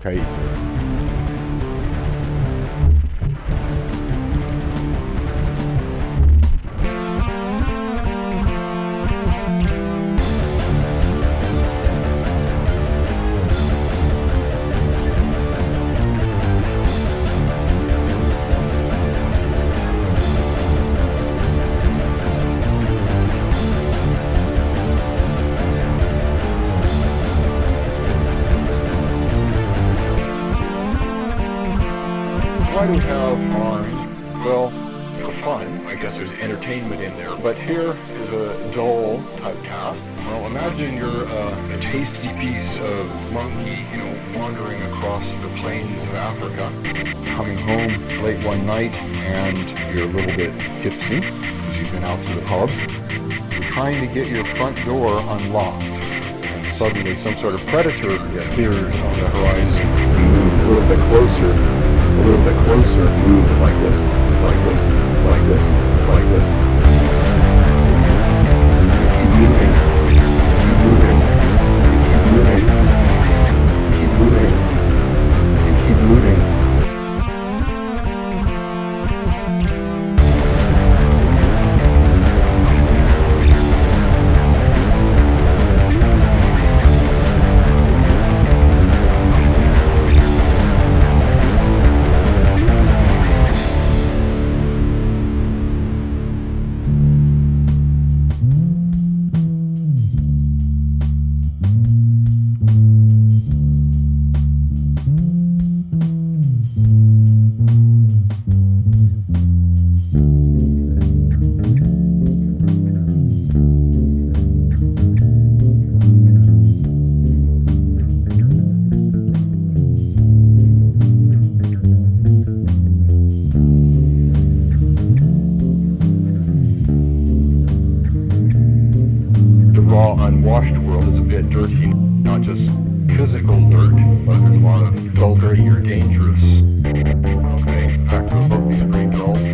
Okay. Why do we have arms? Well, for fun. I guess there's entertainment in there. But here is a dull type task. Well, imagine you're a tasty piece of monkey, wandering across the plains of Africa, coming home late one night, and you're a little bit tipsy because you've been out to the pub. You're trying to get your front door unlocked. And suddenly some sort of predator appears on the horizon. You move a little bit closer. A little bit closer, move like this, like this, like this, like this. Keep moving, keep moving, keep moving, keep moving, and keep moving. Unwashed world is a bit dirty, not just physical dirt, but there's a lot of dull, dirty, or dangerous. Okay, back to the book, these are pretty dull.